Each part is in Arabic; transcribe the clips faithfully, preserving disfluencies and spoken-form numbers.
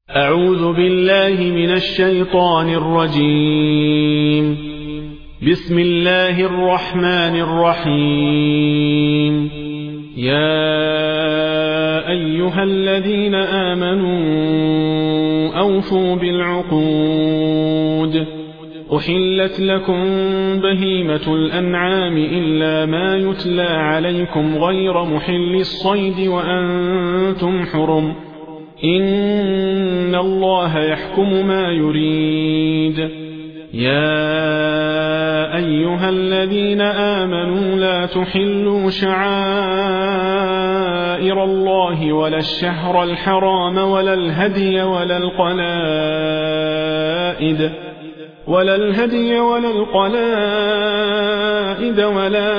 أعوذ بالله من الشيطان الرجيم. بسم الله الرحمن الرحيم. يا أيها الذين آمنوا أوفوا بالعقود. أحلت لكم بهيمة الأنعام إلا ما يتلى عليكم غير محل الصيد وأنتم حرم. إن الله يحكم ما يريد. يا أيها الذين آمنوا لا تحلوا شعائر الله ولا الشهر الحرام ولا الهدي ولا القلائد ولا الهدي ولا القلائد ولا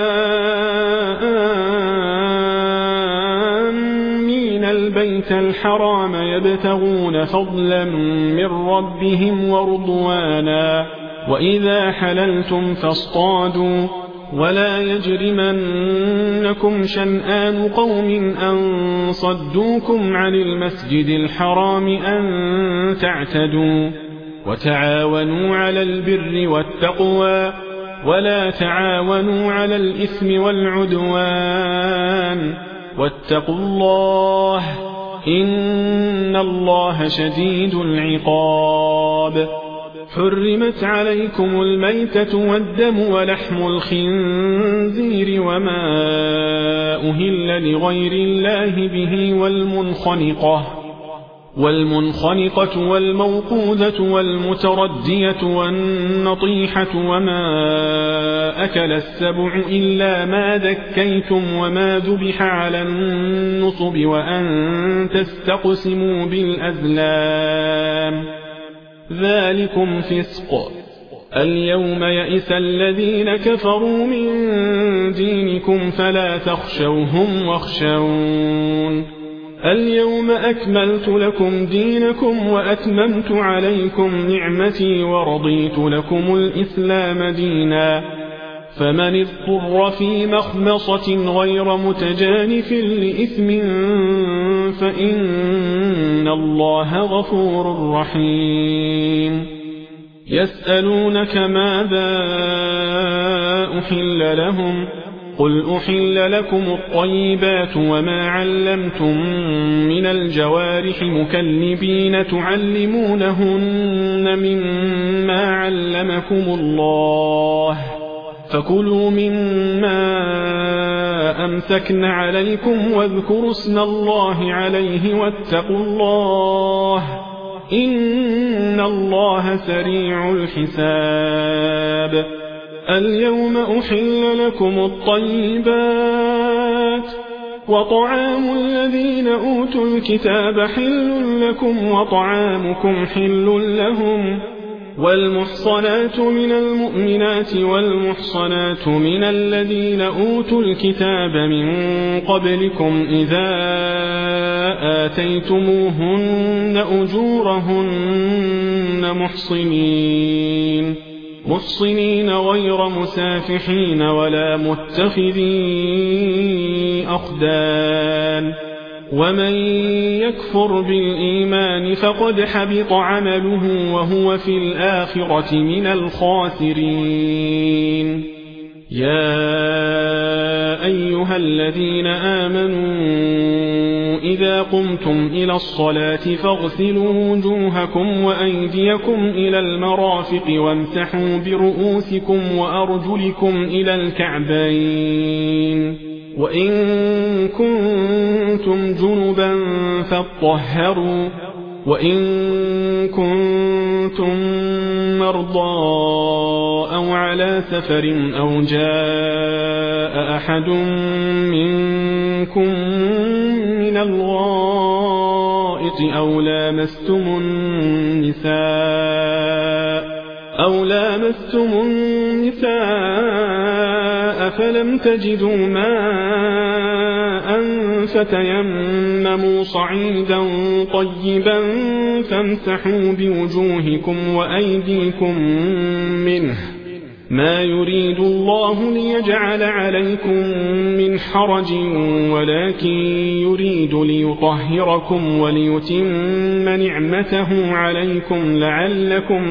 آمين البيت الحرام يبتغون فضلا من ربهم ورضوانا. وإذا حللتم فاصطادوا ولا يجرمنكم شنآن قوم أن صدوكم عن المسجد الحرام أن تعتدوا. وتعاونوا على البر والتقوى ولا تعاونوا على الإثم والعدوان واتقوا الله إن الله شديد العقاب. حرمت عليكم الميتة والدم ولحم الخنزير وما أهل لغير الله به والمنخنقة والمنخنقة والموقوذة والمتردية والنطيحة وما أكل السبع إلا ما ذكيتم وما ذبح على النصب وأن تستقسموا بالأزلام ذلكم فسق. اليوم يئس الذين كفروا من دينكم فلا تخشوهم واخشون. اليوم أكملت لكم دينكم وأتممت عليكم نعمتي ورضيت لكم الإسلام دينا. فمن اضطر في مخمصة غير متجانف لإثم فإن الله غفور رحيم. يسألونك ماذا أحل لهم قل أحل لكم الطيبات وما علمتم من الجوارح مكلبين تعلمونهن مما علمكم الله فكلوا مما أمسكن عليكم واذكروا اسم الله عليه واتقوا الله إن الله سريع الحساب. اليوم أحل لكم الطيبات وطعام الذين أوتوا الكتاب حل لكم وطعامكم حل لهم. والمحصنات من المؤمنات والمحصنات من الذين أوتوا الكتاب من قبلكم إذا آتيتموهن أجورهن محصنين محصنين غير مسافحين ولا متخذي أخدان. ومن يكفر بالإيمان فقد حبط عمله وهو في الآخرة من الخاسرين. يا أيها الذين آمنوا إذا قمتم إلى الصلاة فاغسلوا وجوهكم وأيديكم إلى المرافق وامسحوا برؤوسكم وأرجلكم إلى الكعبين. وإن كنتم جنبا فاطهروا وإن كنتم مرضى أو على سفر أو جاء أحد منكم من الغائط أو لامستم النساء أو لامستم النساء فلم تجدوا ماء فتيمموا صعيدا طيبا فامسحوا بوجوهكم وأيديكم منه ما يريد الله ليجعل عليكم من حرج ولكن يريد ليطهركم وليتم نعمته عليكم لعلكم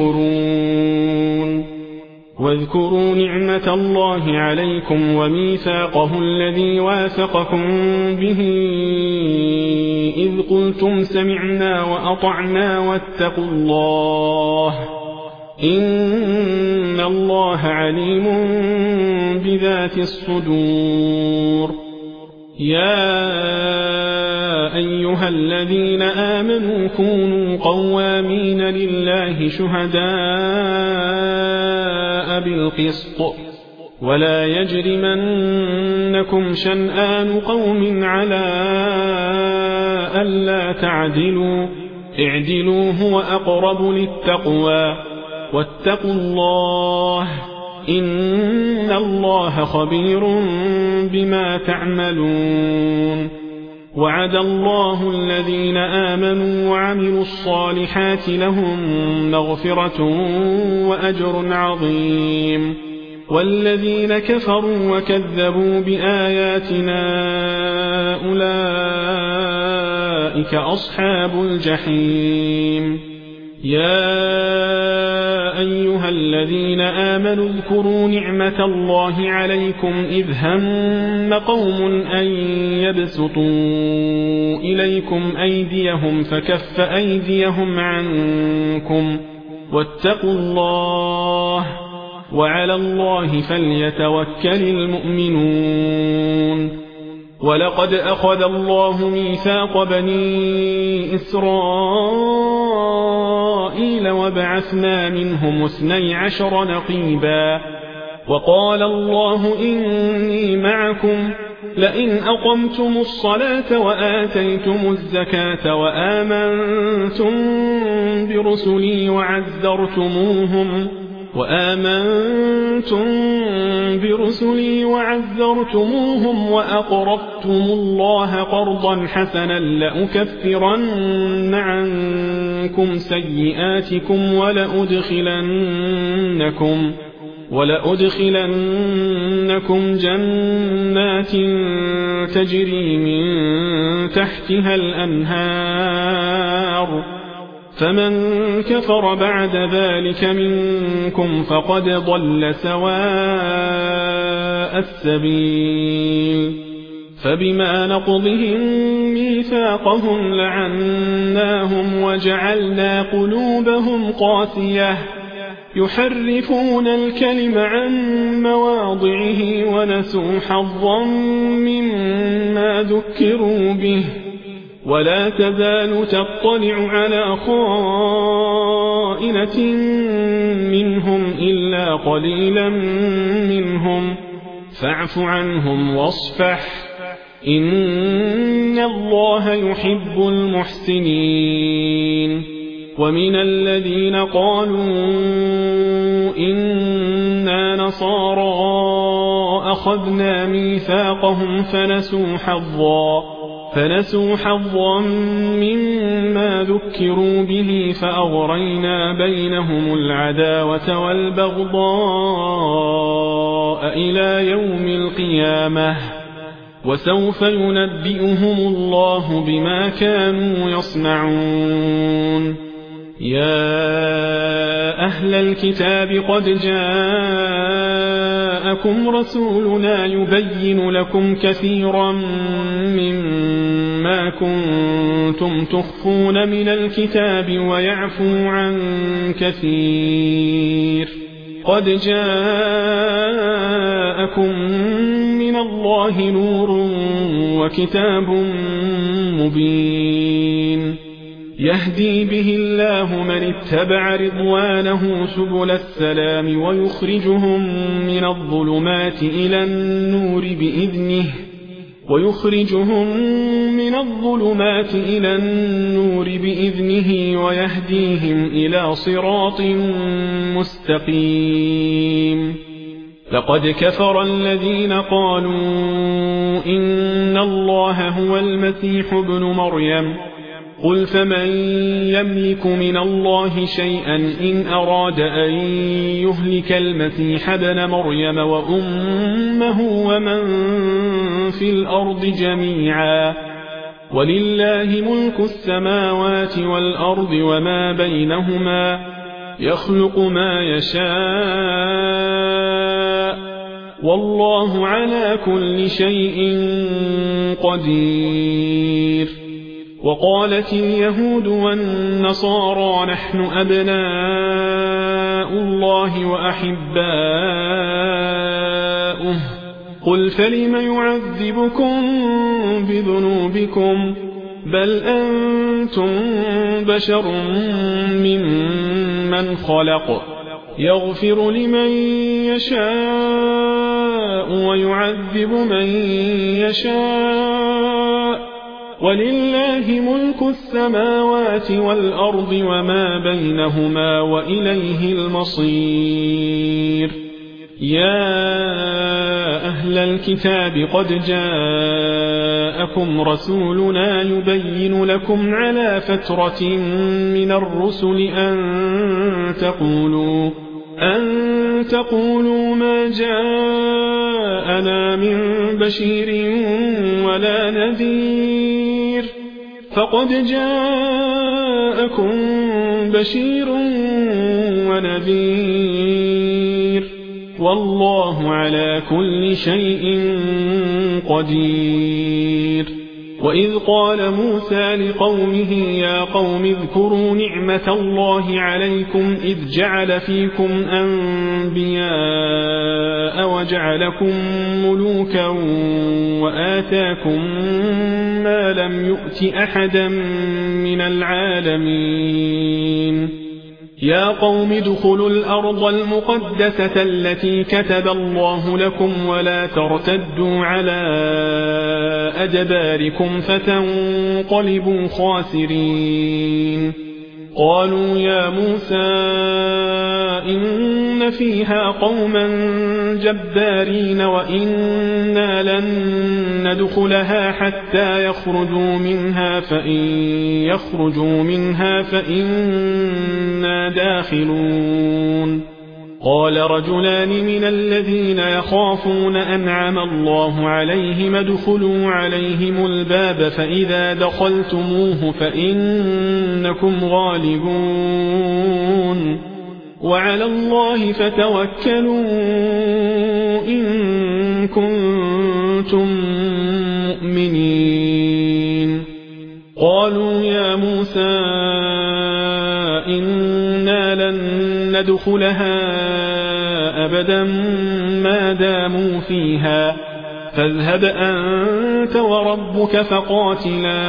تشكرون واذكروا نعمة الله عليكم وميثاقه الذي واثقكم به إذ قلتم سمعنا وأطعنا واتقوا الله إن الله عليم بذات الصدور يا أيها الذين آمنوا كونوا قوامين لله شهداء بالقسط ولا يجرمنكم شنآن قوم على ألا تعدلوا اعدلوا هو أقرب للتقوى واتقوا الله إن الله خبير بما تعملون وعد الله الذين آمنوا وعملوا الصالحات لهم مغفرة وأجر عظيم والذين كفروا وكذبوا بآياتنا أولئك أصحاب الجحيم يا أيها الذين آمنوا اذكروا نعمة الله عليكم إذ هم قوم أن يبسطوا إليكم أيديهم فكف أيديهم عنكم واتقوا الله وعلى الله فليتوكل المؤمنون ولقد أخذ الله ميثاق بني إسرائيل وبعثنا منهم اثني عشر نقيبا وقال الله إني معكم لئن أقمتم الصلاة وآتيتم الزكاة وآمنتم برسلي وعزرتموهم وآمنتم برسلي وعزرتموهم وأقرضتم الله قرضا حسنا لأكفرن عنكم سيئاتكم ولأدخلنكم ولأدخلنكم جنات تجري من تحتها الأنهار فمن كفر بعد ذلك منكم فقد ضل سواء السبيل فبما نقضهم ميثاقهم لعناهم وجعلنا قلوبهم قاسية يحرفون الكلم عن مواضعه ونسوا حظا مما ذكروا به ولا تزال تطلع على خائنة منهم إلا قليلا منهم فاعف عنهم واصفح إن الله يحب المحسنين ومن الذين قالوا إنا نصارى أخذنا ميثاقهم فنسوا حظا فنسوا حظا مما ذكروا به فأغرينا بينهم العداوة والبغضاء إلى يوم القيامة وسوف ينبئهم الله بما كانوا يصنعون يا أهل الكتاب قد جاءكم رسولنا يبين لكم كثيرا مما كنتم تخفون من الكتاب ويعفو عن كثير قد جاءكم من الله نور وكتاب مبين يهدي به الله من اتبع رضوانه سبل السلام ويخرجهم من الظلمات إلى النور بإذنه ويخرجهم من الظلمات إلى النور بإذنه ويهديهم إلى صراط مستقيم لقد كفر الذين قالوا إن الله هو المسيح ابن مريم قل فمن يملك من الله شيئا إن أراد أن يهلك المسيح ابن مريم وأمه ومن في الأرض جميعا ولله ملك السماوات والأرض وما بينهما يخلق ما يشاء والله على كل شيء قدير. وقالت اليهود والنصارى نحن أبناء الله وأحباؤه قل فلم يعذبكم بذنوبكم بل أنتم بشر ممن خلق يغفر لمن يشاء ويعذب من يشاء ولله ملك السماوات والأرض وما بينهما وإليه المصير. يا أهل الكتاب قد جاءكم رسولنا يبين لكم على فترة من الرسل أن تقولوا أن تقولوا ما جاءنا من بشير ولا نذير فقد جاءكم بشير ونذير والله على كل شيء قدير. وإذ قال موسى لقومه يا قوم اذكروا نعمة الله عليكم إذ جعل فيكم أنبياء وجعلكم ملوكا وآتاكم ما لم يؤت أحدا من العالمين. يا قوم ادخلوا الأرض المقدسة التي كتب الله لكم ولا ترتدوا على أدباركم فتنقلبوا خاسرين. قالوا يا موسى إن فيها قوما جبارين وإنا لن ندخلها حتى يخرجوا منها فإن يخرجوا منها فإنا داخلون. قال رجلان من الذين يخافون أنعم الله عليهم ادخلوا عليهم الباب فإذا دخلتموه فإنكم غالبون وعلى الله فتوكلوا إن كنتم مؤمنين. قالوا يا موسى إنا لن ندخلها أبدا ما داموا فيها فاذهب أنت وربك فقاتلا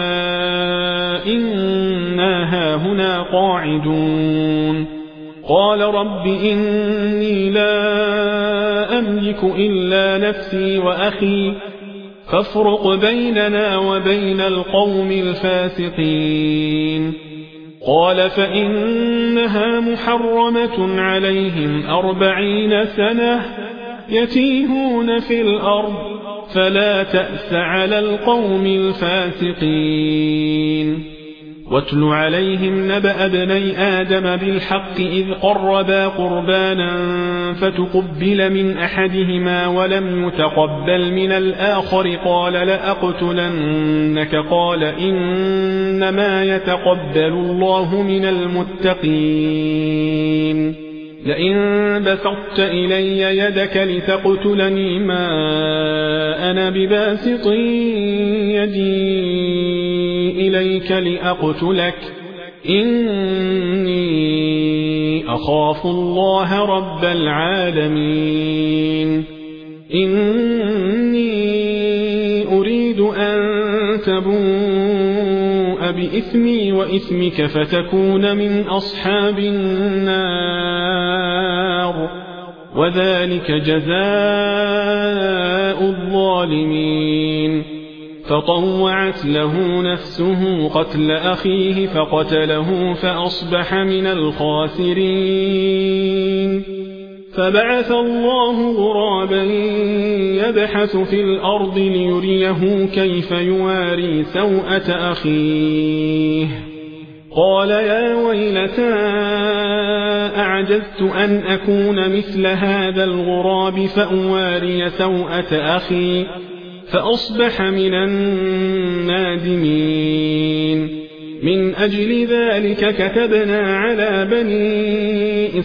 إنا هاهنا قاعدون. قال رب إني لا أملك إلا نفسي وأخي فافرق بيننا وبين القوم الفاسقين. قال فإنها محرمة عليهم أربعين سنة يتيهون في الأرض فلا تأس على القوم الفاسقين. واتل عليهم نبأ ابني آدم بالحق إذ قربا قربانا فتقبل من أحدهما ولم يتقبل من الآخر قال لأقتلنك قال إنما يتقبل الله من المتقين. لئن بسطت إلي يدك لتقتلني ما أنا بباسط يدي إليك لأقتلك إني أخاف الله رب العالمين. إني أريد أن تبوء بإثمي وإثمك فتكون من أصحاب النار وذلك جزاء الظالمين. فطوعت له نفسه قتل أخيه فقتله فأصبح من الخاسرين. فبعث الله غرابا يبحث في الأرض ليريه كيف يواري سوءة أخيه قال يا ويلتى أعجزت أن أكون مثل هذا الغراب فأواري سوءة أخي فأصبح من النادمين من أجل ذلك كتبنا على بني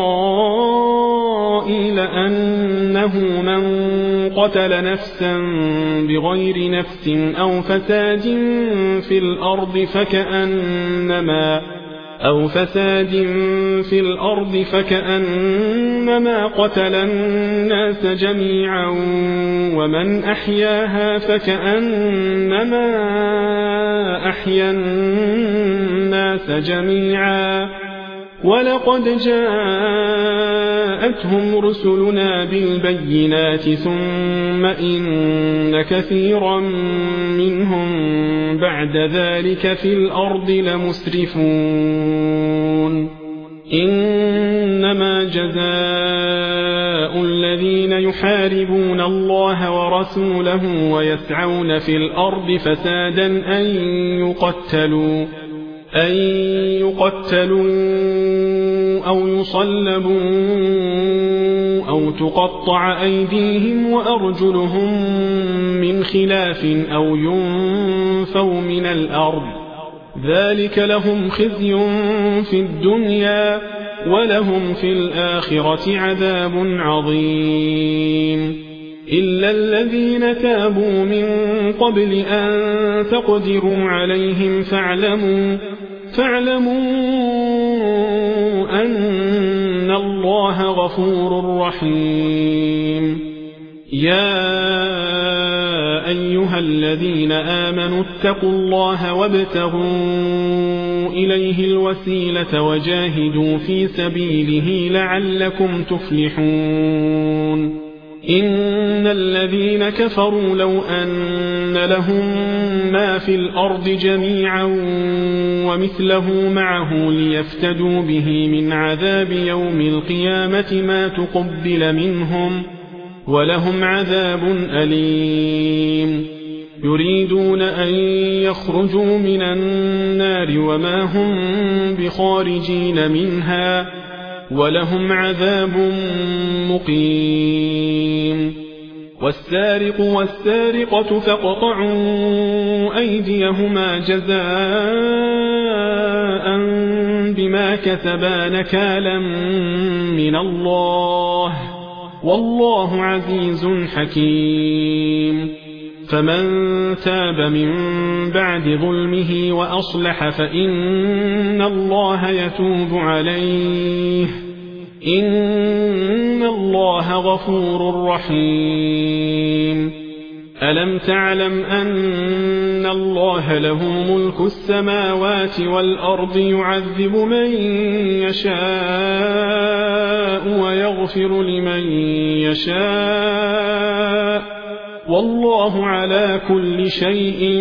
إسرائيل أنه من قتل نفسا بغير نفس أو فساد في الأرض فكأنما أو فساد في الأرض فكأنما قتل الناس جميعا ومن أحياها فكأنما أحيا الناس جميعا ولقد جاءتهم رسلنا بالبينات ثم إن كثيرا منهم بعد ذلك في الأرض لمسرفون إنما جزاء الذين يحاربون الله ورسوله ويسعون في الأرض فسادا أن يقتلوا أن يقتلوا أو يصلبوا أو تقطع أيديهم وأرجلهم من خلاف أو ينفوا من الأرض ذلك لهم خزي في الدنيا ولهم في الآخرة عذاب عظيم إلا الذين تابوا من قبل أن تقدروا عليهم فاعلموا فاعلموا أن الله غفور رحيم يا أيها الذين آمنوا اتقوا الله وابتغوا إليه الوسيلة وجاهدوا في سبيله لعلكم تفلحون إن الذين كفروا لو أن لهم ما في الأرض جميعا ومثله معه ليفتدوا به من عذاب يوم القيامة ما تقبل منهم ولهم عذاب أليم يريدون أن يخرجوا من النار وما هم بخارجين منها ولهم عذاب مقيم والسارق والسارقة فاقطعوا أيديهما جزاء بما كسبا نكالا من الله والله عزيز حكيم فمن تاب من بعد ظلمه وأصلح فإن الله يتوب عليه إن الله غفور رحيم ألم تعلم أن الله له ملك السماوات والأرض يعذب من يشاء ويغفر لمن يشاء والله على كل شيء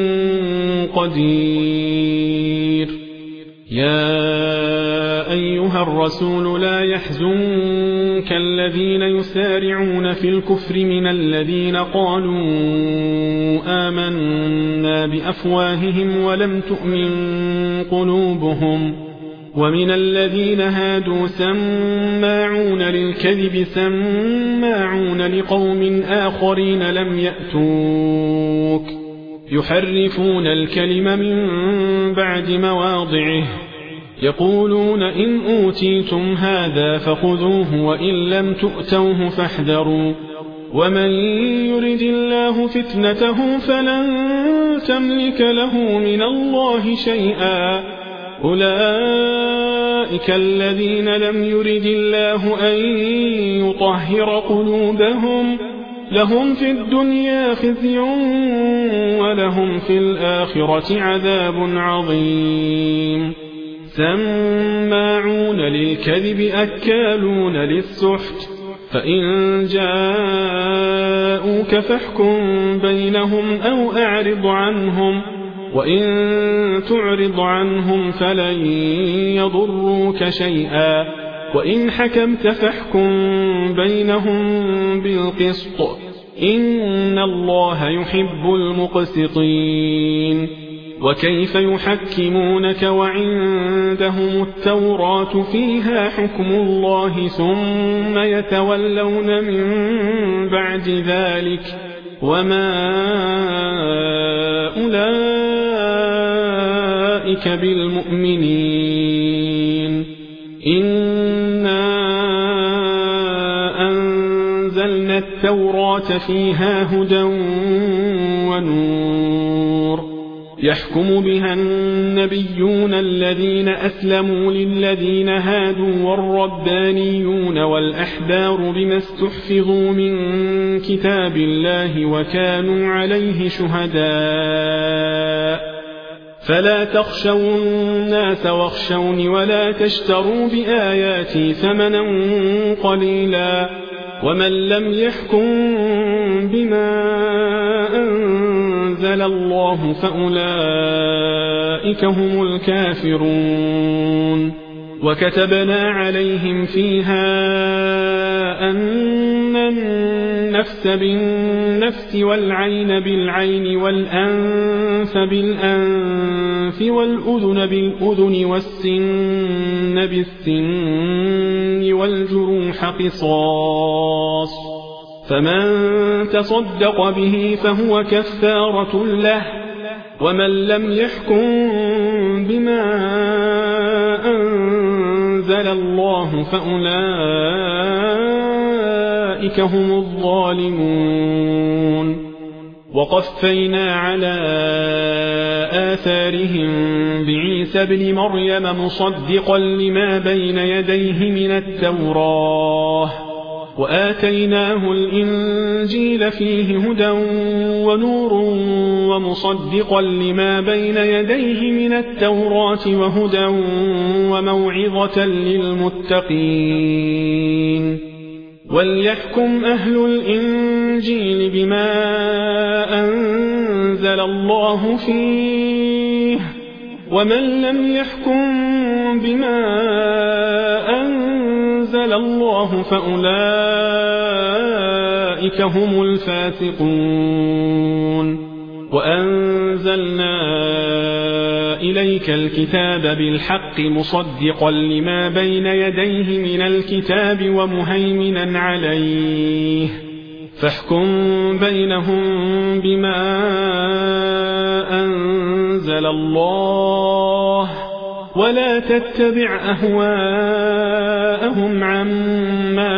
قدير يا أيها الرسول لا يحزنك الذين يسارعون في الكفر من الذين قالوا آمنا بأفواههم ولم تؤمن قلوبهم ومن الذين هادوا سماعون للكذب سماعون لقوم آخرين لم يأتوك يحرفون الكلم من بعد مواضعه يقولون إن أوتيتم هذا فخذوه وإن لم تؤتوه فاحذروا ومن يرد الله فتنته فلن تملك له من الله شيئا أولئك الذين لم يرد الله أن يطهر قلوبهم لهم في الدنيا خزي ولهم في الآخرة عذاب عظيم سماعون للكذب أكالون للسحت فإن جاءوك فاحكم بينهم أو أعرض عنهم وإن تعرض عنهم فلن يضروك شيئا وإن حكمت فاحكم بينهم بالقسط إن الله يحب المقسطين وكيف يحكمونك وعندهم التوراة فيها حكم الله ثم يتولون من بعد ذلك وما أولئك بالمؤمنين إنا أنزلنا التوراة فيها هدى ونور يحكم بها النبيون الذين أسلموا للذين هادوا والربانيون والأحبار بما استحفظوا من كتاب الله وكانوا عليه شهداء فلا تخشوا الناس واخشوني ولا تشتروا بآياتي ثمنا قليلا ومن لم يحكم بما أنزل الله فأولئك هم الكافرون وكتبنا عليهم فيها أن النفس بالنفس والعين بالعين والأنف بالأنف والأذن بالأذن والسن بالسن والجروح قصاص فمن تصدق به فهو كفارة له ومن لم يحكم بما أنزل الله فأولئك هم الظالمون وقفينا على آثارهم بعيسى ابن مريم مصدقا لما بين يديه من التوراة وآتيناه الإنجيل فيه هدى ونور ومصدقا لما بين يديه من التوراة وهدى وموعظة للمتقين وليحكم أهل الإنجيل بما أنزل الله فيه ومن لم يحكم بما أنزل الله فأولئك هم الفاسقون وأنزلنا إليك الكتاب بالحق مصدقا لما بين يديه من الكتاب ومهيمنا عليه فاحكم بينهم بما أنزل الله ولا تتبع أهواءهم عما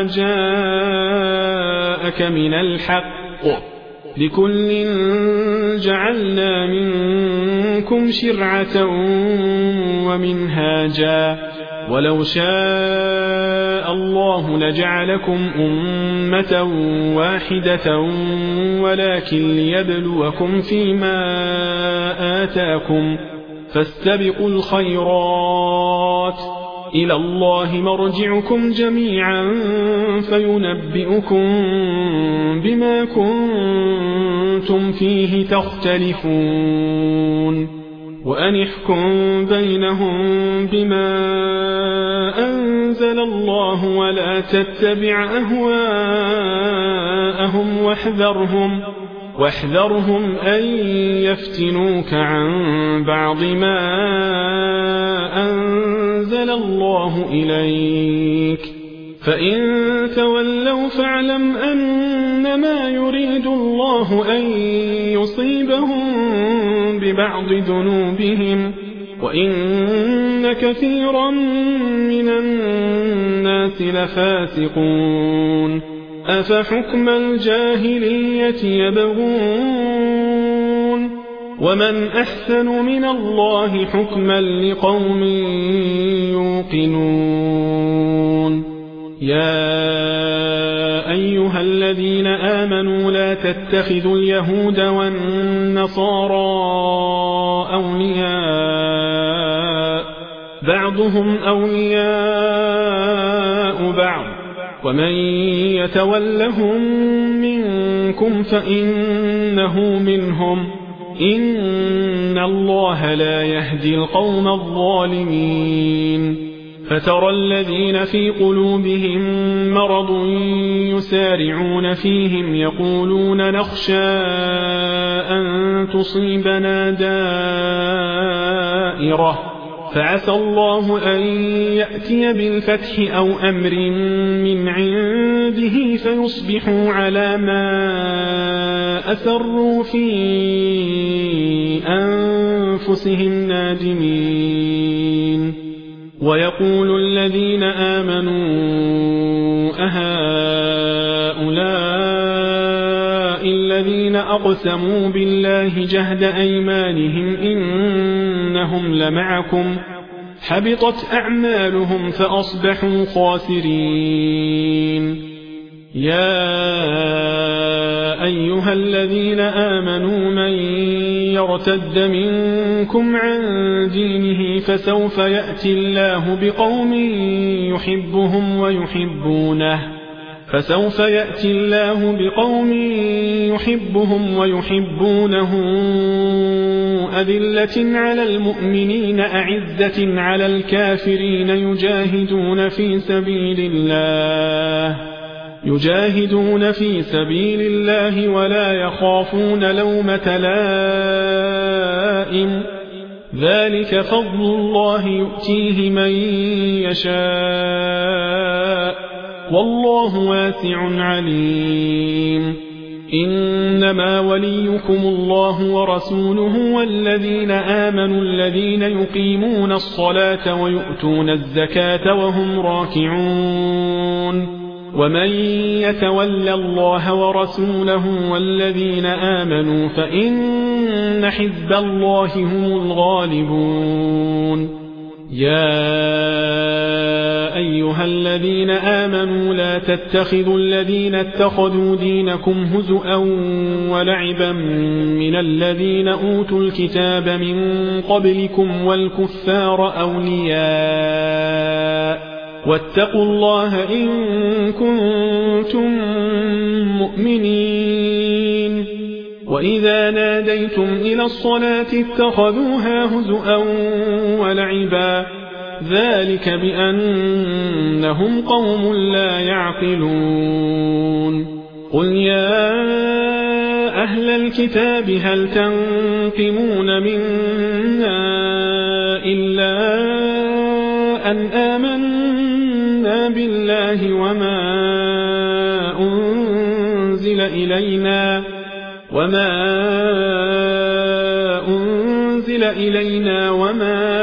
جاءك من الحق لكل جعلنا منكم شرعة ومنهاجا ولو شاء الله لجعلكم أمة واحدة ولكن ليبلوكم فيما آتاكم فاستبقوا الخيرات إلى الله مرجعكم جميعا فينبئكم بما كنتم فيه تختلفون وأن احكم بينهم بما أنزل الله ولا تتبع أهواءهم واحذرهم واحذرهم أن يفتنوك عن بعض ما أنزل الله إليك فإن تولوا فاعلم أنما يريد الله أن يصيبهم ببعض ذنوبهم وإن كثيرا من الناس لفاسقون أفحكم الجاهلية يبغون ومن أحسن من الله حكما لقوم يوقنون يا أيها الذين آمنوا لا تتخذوا اليهود والنصارى أولياء بعضهم أولياء بعض ومن يتولهم منكم فإنه منهم إن الله لا يهدي القوم الظالمين فترى الذين في قلوبهم مرض يسارعون فيهم يقولون نخشى أن تصيبنا دائرة فعسى الله أن يأتي بالفتح أو أمر من عنده فيصبحوا على ما أسروا في أنفسهم نادمين ويقول الذين آمنوا أهؤلاء الذين أقسموا بالله جهد أيمانهم إنهم لمعكم حبطت أعمالهم فأصبحوا خاسرين يا أيها الذين آمنوا من يرتد منكم عن دينه فسوف يأتي الله بقوم يحبهم ويحبونه فسوف يأتي الله بقوم يحبهم ويحبونه أذلة على المؤمنين أعزة على الكافرين يجاهدون في سبيل الله يجاهدون في سبيل الله ولا يخافون لومة لائم ذلك فضل الله يؤتيه من يشاء والله واسع عليم إنما وليكم الله ورسوله والذين آمنوا الذين يقيمون الصلاة ويؤتون الزكاة وهم راكعون ومن يتول الله ورسوله والذين آمنوا فإن حزب الله هم الغالبون يا أيها الذين آمنوا لا تتخذوا الذين اتخذوا دينكم هزؤا ولعبا من الذين أوتوا الكتاب من قبلكم والكفار أولياء واتقوا الله إن كنتم مؤمنين وإذا ناديتم إلى الصلاة اتخذوها هزؤا ولعبا ذلك بأنهم قوم لا يعقلون قل يا أهل الكتاب هل تنقمون منا إلا أن آمنا بالله وما أنزل إلينا وما أنزل إلينا وما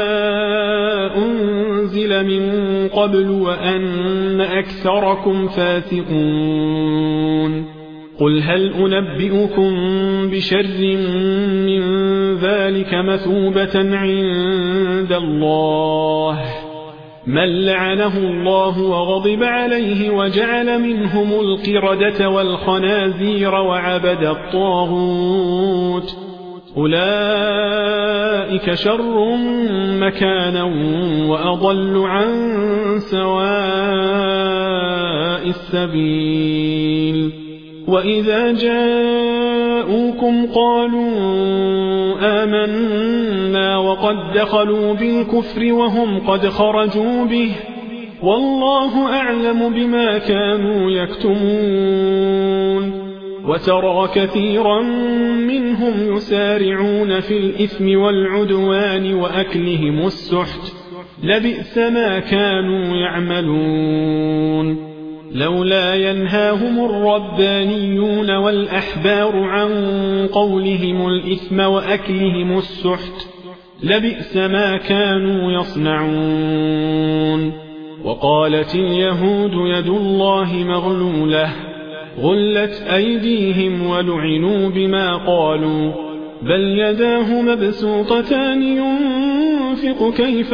أنزل من قبل وأن أكثركم فاسقون قل هل أنبئكم بشر من ذلك مثوبة عند الله من لعنه الله وغضب عليه وجعل منهم القردة والخنازير وعبد الطاغوت أولئك شر مكانا وأضل عن سواء السبيل وإذا جاءوكم قالوا آمنا وقد دخلوا بالكفر وهم قد خرجوا به والله أعلم بما كانوا يكتمون وترى كثيرا منهم يسارعون في الإثم والعدوان وأكلهم السحت لبئس ما كانوا يعملون لولا ينهاهم الربانيون والأحبار عن قولهم الإثم وأكلهم السحت لبئس ما كانوا يصنعون وقالت اليهود يد الله مغلولة غلت أيديهم ولعنوا بما قالوا بل يداه مبسوطتان ينفق كيف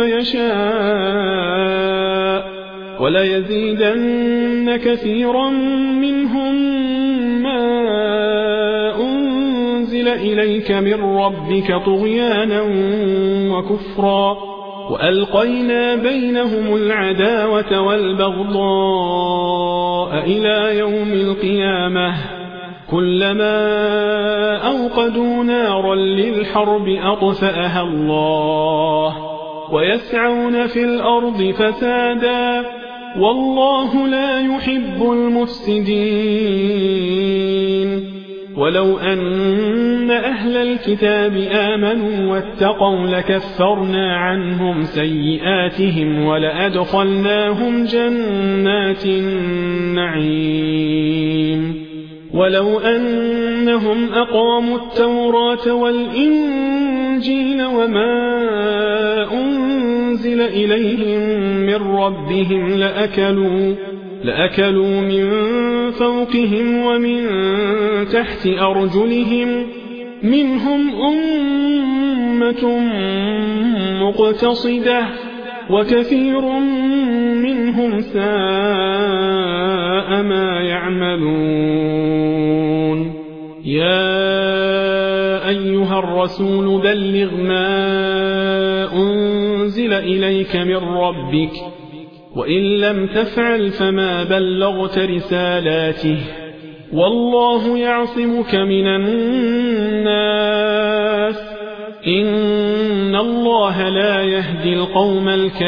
يشاء وليزيدن كثيرا منهم ما أنزل إليك من ربك طغيانا وكفرا وألقينا بينهم العداوة والبغضاء إلى يوم القيامة كلما أوقدوا نارا للحرب أطفأها الله ويسعون في الأرض فسادا والله لا يحب المفسدين ولو أن أهل الكتاب آمنوا واتقوا لكفرنا عنهم سيئاتهم ولأدخلناهم جنات النعيم ولو أنهم أقاموا التوراة والإنجيل وما أنزل إليهم من ربهم لأكلوا لأكلوا من فوقهم ومن تحت أرجلهم منهم أمة مقتصدة وكثير منهم ساء ما يعملون يا أيها الرسول بلغ ما أنزل إليك من ربك وإن لم تفعل فما بلغت رسالاته والله يعصمك من الناس إن الله لا يهدي القوم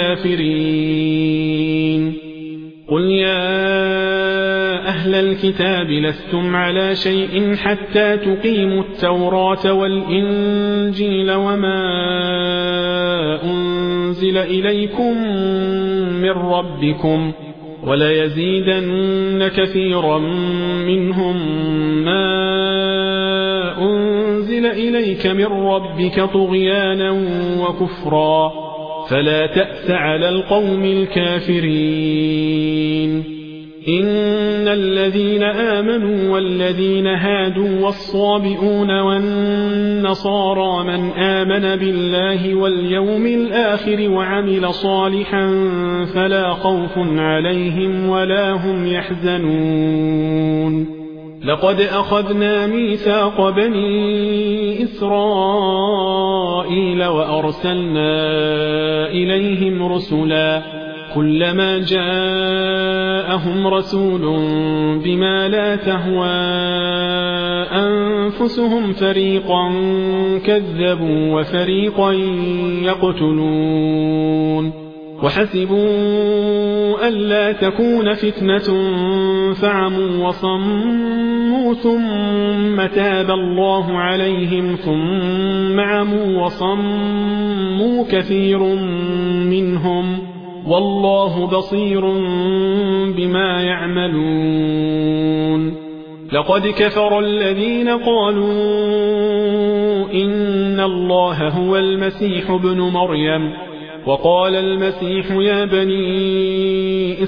الكافرين قل يا أهل الكتاب لستم على شيء حتى تقيموا التوراة والإنجيل وما أنزل إليكم من ربكم وليزيدن كثيرا منهم ما أنزل إليك من ربك طغيانا وكفرا فلا تأس على القوم الكافرين إن الذين آمنوا والذين هادوا والصابئون والنصارى من آمن بالله واليوم الآخر وعمل صالحا فلا خوف عليهم ولا هم يحزنون لقد أخذنا ميثاق بني إسرائيل وأرسلنا إليهم رسلا كلما جاءهم رسول بما لا تهوى أنفسهم فريقا كذبوا وفريقا يقتلون وحسبوا ألا تكون فتنة فعموا وصموا ثم تاب الله عليهم ثم عموا وصموا كثير منهم والله بصير بما يعملون لقد كفر الذين قالوا إن الله هو المسيح ابن مريم وقال المسيح يا بني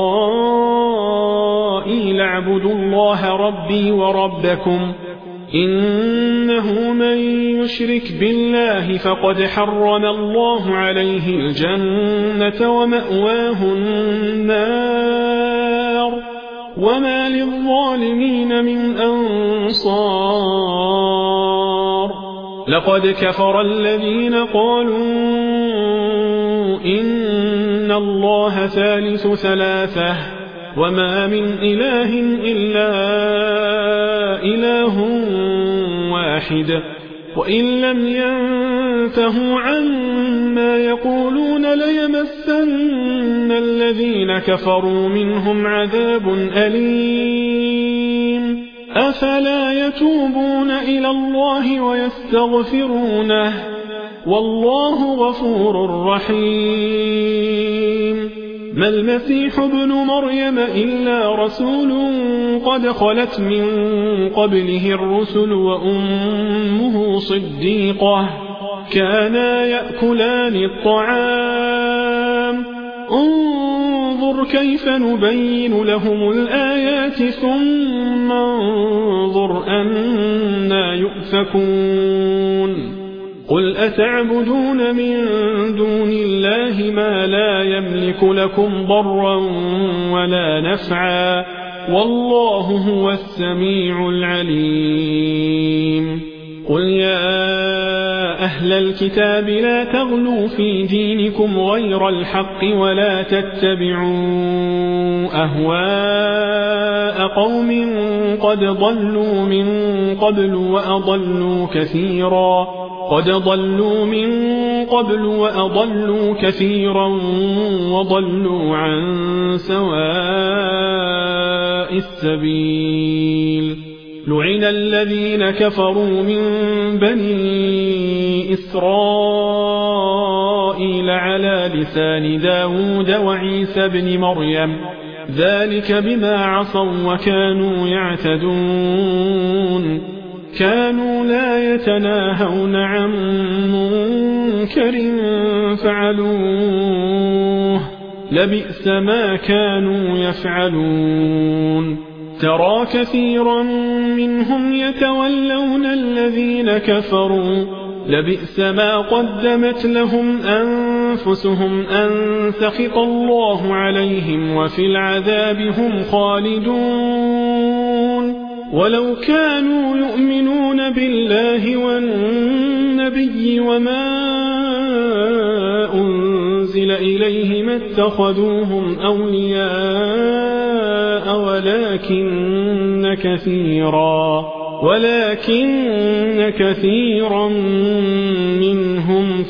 إسرائيل اعبدوا الله ربي وربكم إنه من يشرك بالله فقد حرم الله عليه الجنة ومأواه النار وما للظالمين من أنصار لقد كفر الذين قالوا إن الله ثالث ثلاثة وما من إله إلا إله واحد وإن لم ينتهوا عما يقولون ليمسن الذين كفروا منهم عذاب أليم أفلا يتوبون إلى الله ويستغفرونه والله غفور رحيم ما المسيح ابن مريم إلا رسول قد خلت من قبله الرسل وأمه صديقة كانا يأكلان الطعام انظر كيف نبين لهم الآيات ثم انظر أنا يؤفكون قل أتعبدون من دون الله ما لا يملك لكم ضرا ولا نفعا والله هو السميع العليم قل يا أهل الكتاب لا تغلوا في دينكم غير الحق ولا تتبعوا أهواء قوم قد ضلوا من قبل وأضلوا كثيرا قد ضلوا من قبل وأضلوا كثيرا وضلوا عن سواء السبيل لعن الذين كفروا من بني إسرائيل على لسان داود وعيسى بن مريم ذلك بما عصوا وكانوا يعتدون كانوا لا يتناهون عن منكر فعلوه لبئس ما كانوا يفعلون ترى كثيرا منهم يتولون الذين كفروا لبئس ما قدمت لهم أنفسهم أن سخط الله عليهم وفي العذاب هم خالدون ولو كانوا يؤمنون بالله والنبي وما أنزل إليه ما اتخذوهم أولياء ولكن كثيرا ولكن كثيرا منهم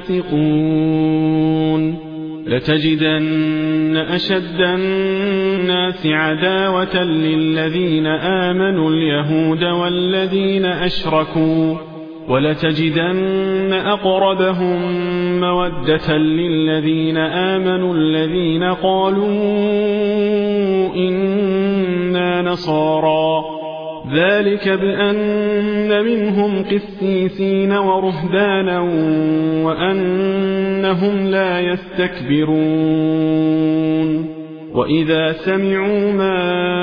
فاسقون لتجدن أشد الناس عداوة للذين آمنوا اليهود والذين أشركوا ولتجدن أقربهم مودة للذين آمنوا الذين قالوا إنا نصارى ذلك بأن منهم قسيسين ورهبانا وأنهم لا يستكبرون وإذا سمعوا ما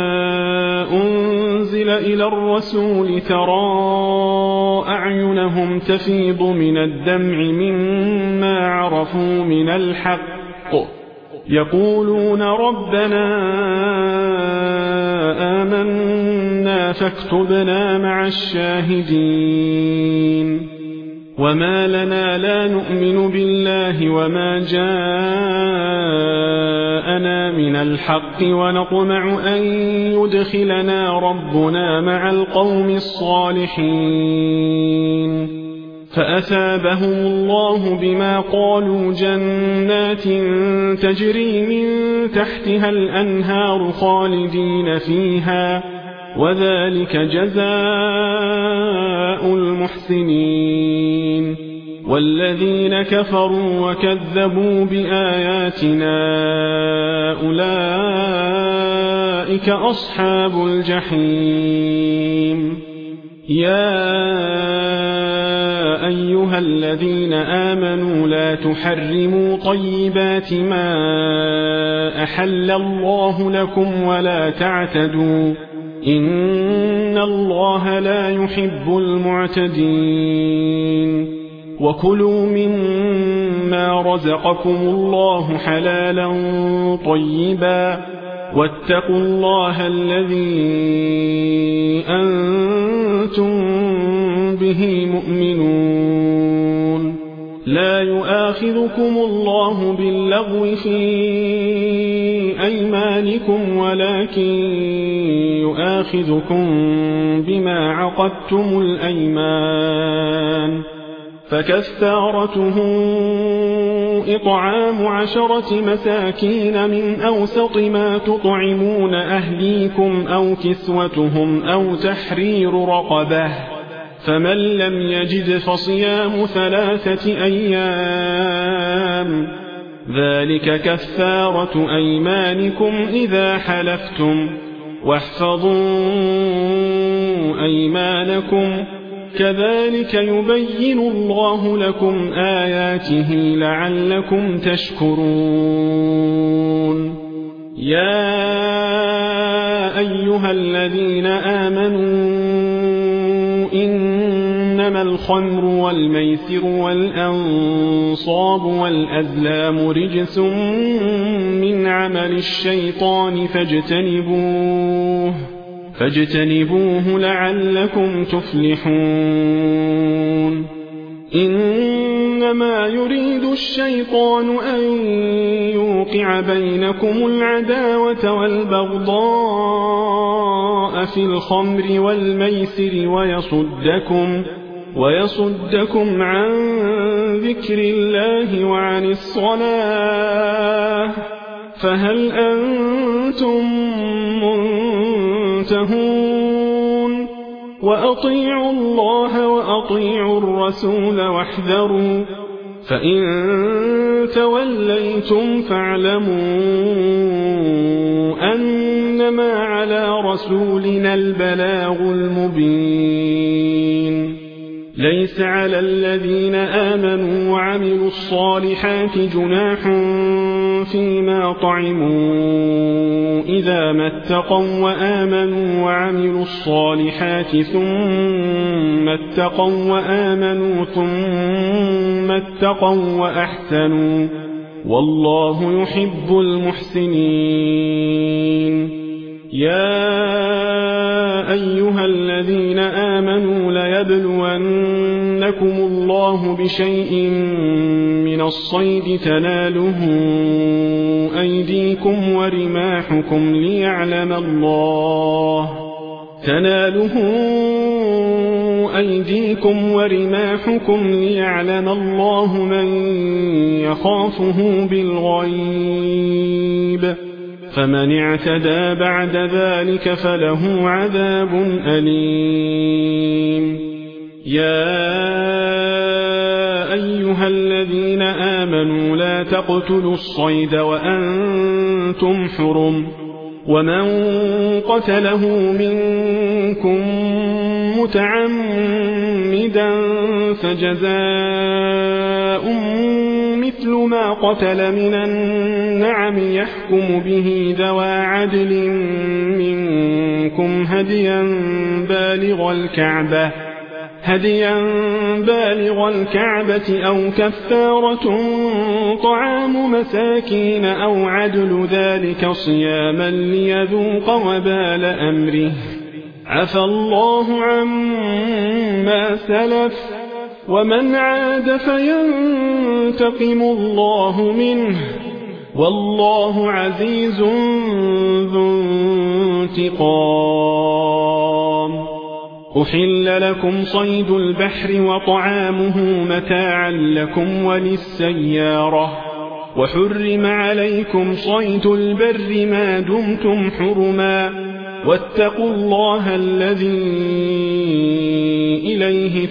أنزل إلى الرسول ترى أعينهم تفيض من الدمع مما عرفوا من الحق يقولون ربنا آمنا فاكتبنا مع الشاهدين وما لنا لا نؤمن بالله وما جاءنا من الحق ونطمع أن يدخلنا ربنا مع القوم الصالحين فأثابهم الله بما قالوا جنات تجري من تحتها الأنهار خالدين فيها وذلك جزاء المحسنين والذين كفروا وكذبوا بآياتنا أولئك أصحاب الجحيم يا أيها الذين آمنوا لا تحرموا طيبات ما أحل الله لكم ولا تعتدوا إن الله لا يحب المعتدين وكلوا مما رزقكم الله حلالا طيبا واتقوا الله الذي أنتم به مؤمنون لا يؤاخذكم الله باللغو في أيمانكم ولكن يؤاخذكم بما عقدتم الأيمان فكفارته إطعام عشرة مساكين من أوسط ما تطعمون أهليكم أو كسوتهم أو تحرير رقبة فمن لم يجد فصيام ثلاثة أيام ذلك كفارة أيمانكم إذا حلفتم واحفظوا أيمانكم كذلك يبين الله لكم آياته لعلكم تشكرون يا أيها الذين آمنوا إنما الخمر والميسر والأنصاب والأزلام رجس من عمل الشيطان فاجتنبوه فاجتنبوه لعلكم تفلحون إنما يريد الشيطان أن يوقع بينكم العداوة والبغضاء في الخمر والميسر ويصدكم ويصدكم عن ذكر الله وعن الصلاة فهل أنتم منتهون وأطيعوا الله وأطيعوا الرسول واحذروا فإن توليتم فاعلموا أنما على رسولنا البلاغ المبين ليس على الذين آمنوا وعملوا الصالحات جناح فيما طعموا إذا ما اتقوا وآمنوا وعملوا الصالحات ثم اتقوا وآمنوا ثم اتقوا وأحسنوا والله يحب المحسنين يا أيها الذين آمنوا ليبلونكم الله بشيء من الصيد تناله أيديكم ورماحكم ليعلم الله تناله أيديكم ورماحكم ليعلم الله من يخافه بالغيب فمن اعتدى بعد ذلك فله عذاب أليم يا أيها الذين آمنوا لا تقتلوا الصيد وأنتم حرم ومن قتله منكم متعمدا فجزاء مثل ما قتل من النعم يحكم به ذوى عدل منكم هديا بالغ الكعبة هديا بالغ الكعبة أو كفارة طعام مساكين أو عدل ذلك صياما ليذوق وبال أمره عفى الله عما سلف ومن عاد فينتقم الله منه والله عزيز ذو انتقام أحل لكم صيد البحر وطعامه متاعا لكم وللسيارة وحرم عليكم صيد البر ما دمتم حرما واتقوا الله الذي إليه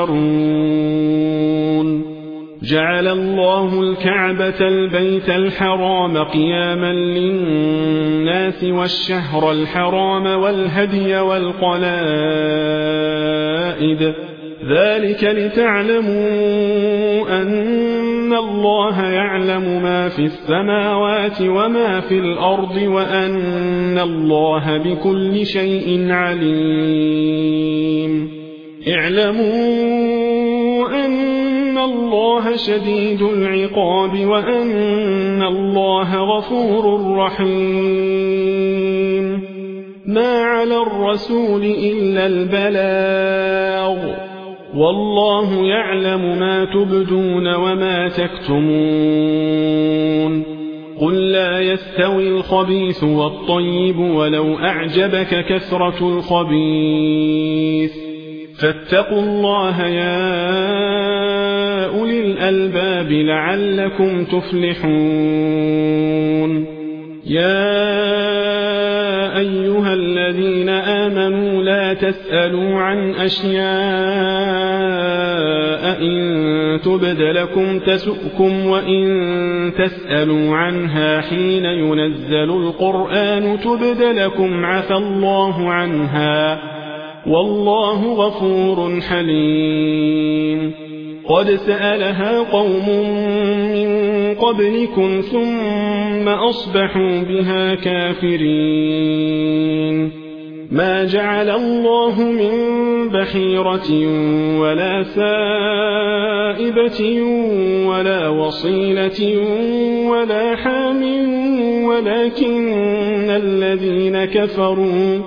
تحشرون جعل الله الكعبة البيت الحرام قياما للناس والشهر الحرام والهدي والقلائد ذلك لتعلموا أن الله يعلم ما في السماوات وما في الأرض وأن الله بكل شيء عليم اعلموا أن الله شديد العقاب وأن الله غفور رحيم ما على الرسول إلا البلاغ والله يعلم ما تبدون وما تكتمون قل لا يستوي الخبيث والطيب ولو أعجبك كثرة الخبيث فاتقوا الله يا أولي الألباب لعلكم تفلحون يا أيها الذين آمنوا لا تسألوا عن أشياء إن تبد لكم تسؤكم وإن تسألوا عنها حين ينزل القرآن تبد لكم عفى الله عنها والله غفور حليم قد سألها قوم من قبلكم ثم أصبحوا بها كافرين ما جعل الله من بحيرة ولا سائبة ولا وصيلة ولا حام ولكن الذين كفروا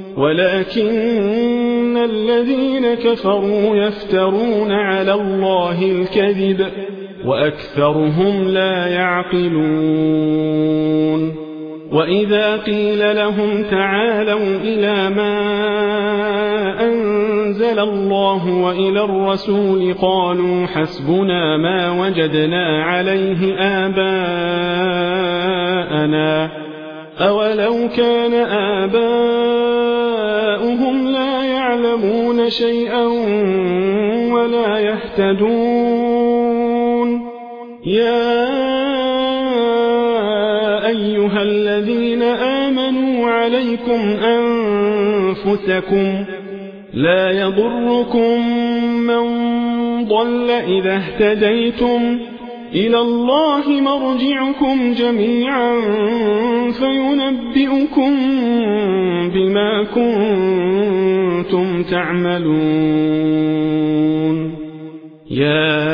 ولكن الذين كفروا يفترون على الله الكذب وأكثرهم لا يعقلون وإذا قيل لهم تعالوا إلى ما أنزل الله وإلى الرسول قالوا حسبنا ما وجدنا عليه آباءنا أولو كان آباؤهم لا يعلمون شيئا ولا يهتدون يا أيها الذين آمنوا عليكم أنفسكم لا يضركم من ضل إذا اهتديتم إلى الله مرجعكم جميعا فينبئكم بما كنتم تعملون يا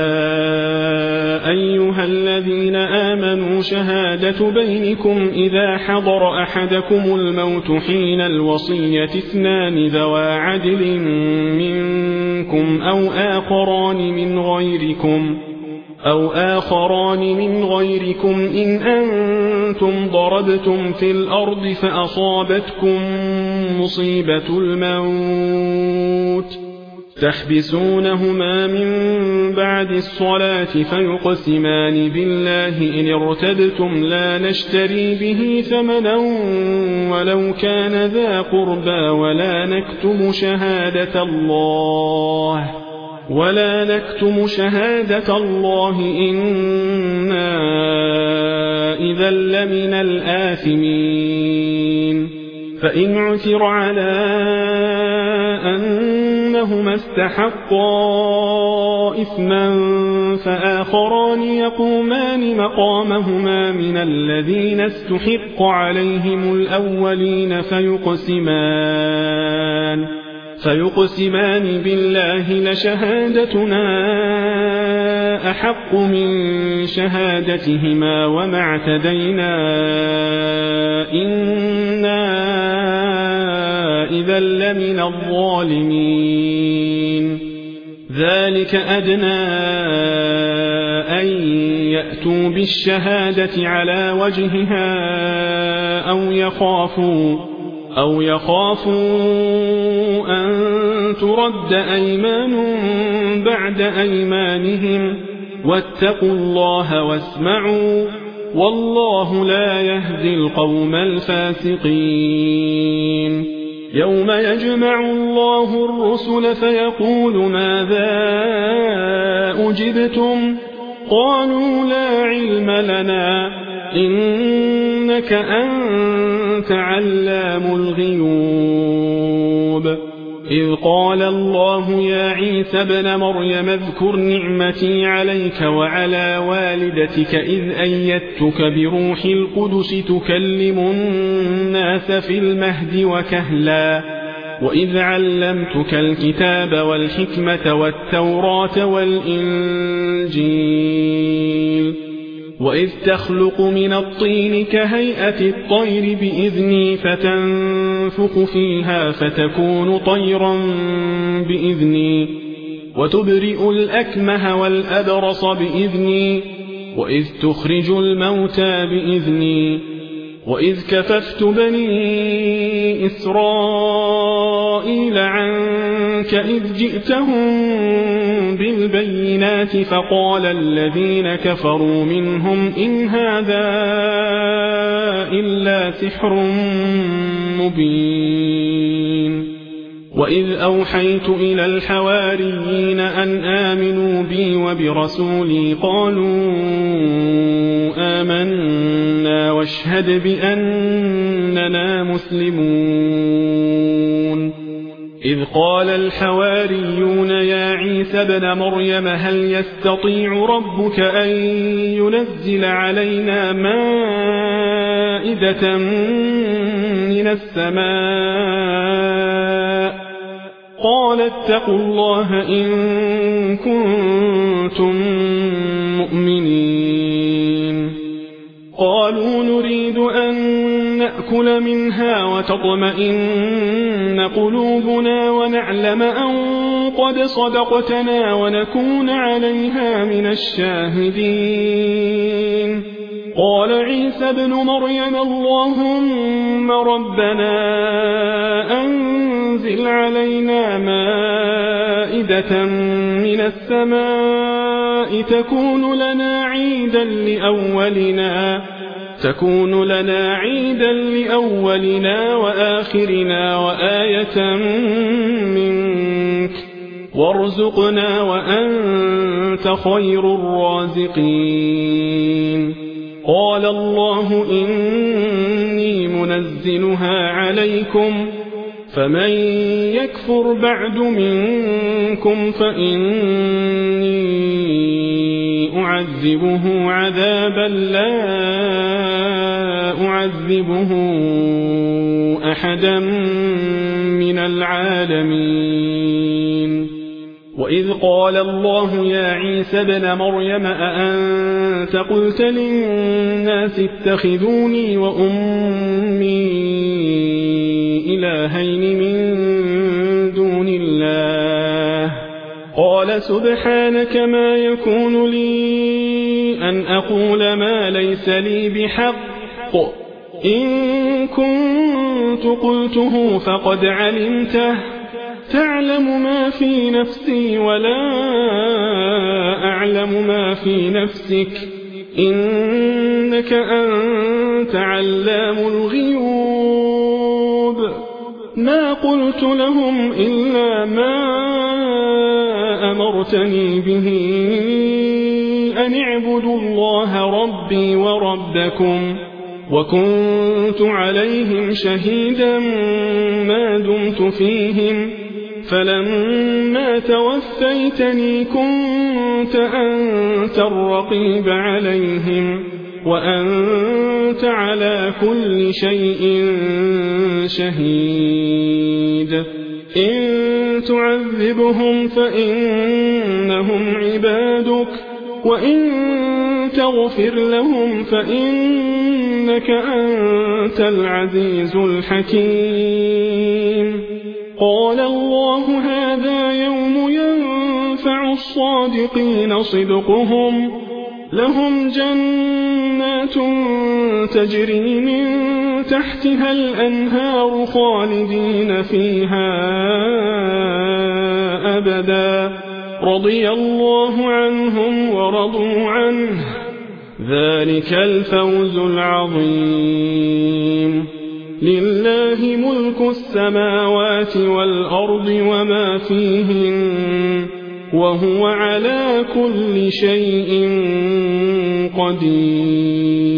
أيها الذين آمنوا شهادة بينكم إذا حضر أحدكم الموت حين الوصية اثنان ذوى عدل منكم أو آخران من غيركم أو آخران من غيركم إن أنتم ضربتم في الأرض فأصابتكم مصيبة الموت تحبسونهما من بعد الصلاة فيقسمان بالله إن ارتبتم لا نشتري به ثمنا ولو كان ذا قربى ولا نكتم شهادة الله ولا نكتم شهادة الله إنا إذا لمن الآثمين فإن عثر على أنهما استحقا إثما فآخران يقومان مقامهما من الذين استحق عليهم الأولين فيقسمان فيقسمان بالله لشهادتنا أحق من شهادتهما وما اعتدينا إنا إذا لمن الظالمين ذلك أدنى أن يأتوا بالشهادة على وجهها أو يخافوا أو يخافوا أن ترد أيمان بعد أيمانهم واتقوا الله واسمعوا والله لا يهدي القوم الفاسقين يوم يجمع الله الرسل فيقول ماذا أجبتم قالوا لا علم لنا إنك أنت علام الغيوب إذ قال الله يا عيسى ابن مريم اذكر نعمتي عليك وعلى والدتك إذ أيدتك بروح القدس تكلم الناس في المهد وكهلا وإذ علمتك الكتاب والحكمة والتوراة والإنجيل وإذ تخلق من الطين كهيئة الطير بإذني فتنفخ فيها فتكون طيرا بإذني وتبرئ الأكمه والأبرص بإذني وإذ تخرج الموتى بإذني وإذ كففت بني إسرائيل عنك إذ جئتهم بالبينات فقال الذين كفروا منهم إن هذا إلا سحر مبين وإذ أوحيت إلى الحواريين أن آمنوا بي وبرسولي قالوا آمنا واشهد بأننا مسلمون إذ قال الحواريون يا عيسى ابن مريم هل يستطيع ربك أن ينزل علينا مائدة من السماء قال اتقوا الله إن كنتم مؤمنين قالوا نريد أن نأكل منها وتطمئن قلوبنا ونعلم أن قد صدقتنا ونكون عليها من الشاهدين قال عيسى ابن مريم اللهم ربنا أنزل علينا مائدة من السماء تكون لنا عيدا لأولنا تكون لنا عيدا لأولنا وآخرنا وآية منك وارزقنا وأنت خير الرازقين قال الله إني منزلها عليكم فمن يكفر بعد منكم فإني أعذبه عذابا لا أعذبه أحدا من العالمين وإذ قال الله يا عيسى ابن مريم أأنت قلت للناس اتخذوني وأمي إلهين من دون الله قال سبحانك ما يكون لي أن أقول ما ليس لي بحق إن كنت قلته فقد علمته تعلم ما في نفسي ولا أعلم ما في نفسك إنك أنت علام الغيوب ما قلت لهم إلا ما أمرتني به أن اعبدوا الله ربي وربكم وكنت عليهم شهيدا ما دمت فيهم فلما توفيتني كنت أنت الرقيب عليهم وأنت على كل شيء شهيد إن تعذبهم فإنهم عبادك وإن تغفر لهم فإنك أنت العزيز الحكيم قال الله هذا يوم ينفع الصادقين صدقهم لهم جنات تجري من تحتها الأنهار خالدين فيها أبدا رضي الله عنهم ورضوا عنه ذلك الفوز العظيم لله ملك السماوات والأرض وما فيهن وهو على كل شيء قدير